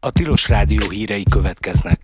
A Tilos Rádió hírei következnek.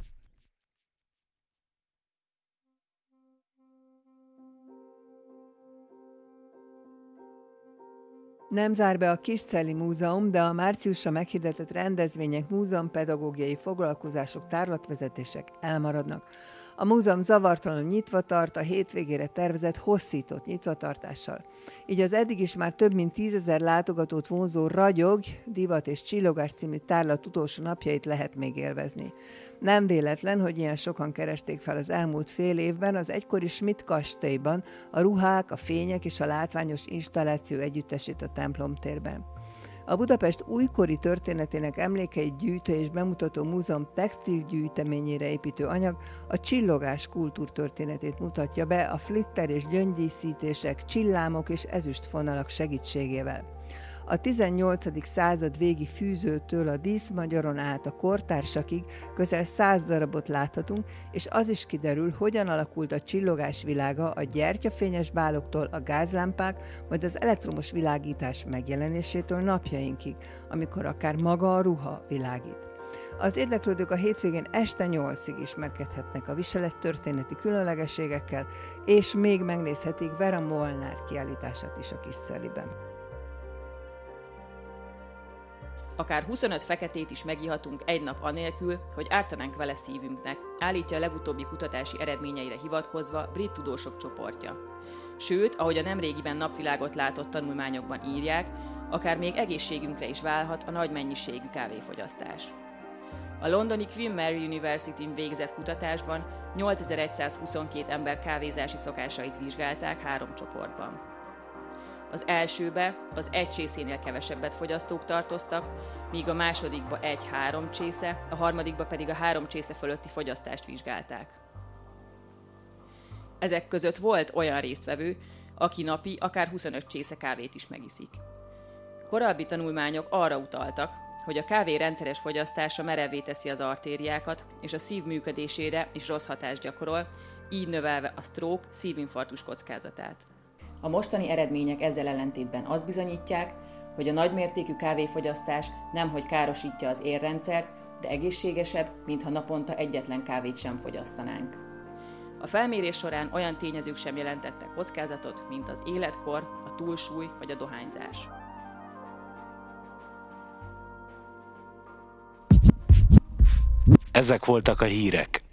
Nem zár be a Kiscelli Múzeum, de a márciusra meghirdetett rendezvények, múzeumpedagógiai foglalkozások, tárlatvezetések elmaradnak. A múzeum zavartalanul nyitva tart a hétvégére tervezett hosszított nyitvatartással. Így az eddig is már több mint 10 000 látogatót vonzó Ragyog, Divat és Csillogás című tárlat utolsó napjait lehet még élvezni. Nem véletlen, hogy ilyen sokan keresték fel az elmúlt fél évben az egykori Schmidt kastélyban a ruhák, a fények és a látványos installáció együttesét a templomtérben. A Budapest újkori történetének emlékeit gyűjtő és bemutató múzeum textilgyűjteményére építő anyag a csillogás kultúrtörténetét mutatja be a flitter és gyöngydíszítések, csillámok és ezüstfonalak segítségével. A 18. század végi fűzőtől a díszmagyaron át a kortársakig közel 100 darabot láthatunk, és az is kiderül, hogyan alakult a csillogás világa a gyertyafényes báloktól a gázlámpák, majd az elektromos világítás megjelenésétől napjainkig, amikor akár maga a ruha világít. Az érdeklődők a hétvégén este 8-ig ismerkedhetnek a viselet történeti különlegességekkel, és még megnézhetik Vera Molnár kiállítását is a Kiscelliben. Akár 25 feketét is megihatunk egy nap anélkül, hogy ártanánk vele szívünknek, állítja a legutóbbi kutatási eredményeire hivatkozva brit tudósok csoportja. Sőt, ahogy a nemrégiben napvilágot látott tanulmányokban írják, akár még egészségünkre is válhat a nagy mennyiségű kávéfogyasztás. A londoni Queen Mary University-n végzett kutatásban 8122 ember kávézási szokásait vizsgálták 3 csoportban. Az elsőbe az 1 csészénél kevesebbet fogyasztók tartoztak, míg a másodikba 1-3 csésze, a harmadikba pedig a 3 csésze fölötti fogyasztást vizsgálták. Ezek között volt olyan résztvevő, aki napi akár 25 csésze kávét is megiszik. Korábbi tanulmányok arra utaltak, hogy a kávé rendszeres fogyasztása merevvé teszi az artériákat, és a szív működésére is rossz hatást gyakorol, így növelve a stroke, szívinfarktus kockázatát. A mostani eredmények ezzel ellentétben azt bizonyítják, hogy a nagymértékű kávéfogyasztás nemhogy károsítja az érrendszert, de egészségesebb, mintha naponta egyetlen kávét sem fogyasztanánk. A felmérés során olyan tényezők sem jelentettek kockázatot, mint az életkor, a túlsúly vagy a dohányzás. Ezek voltak a hírek.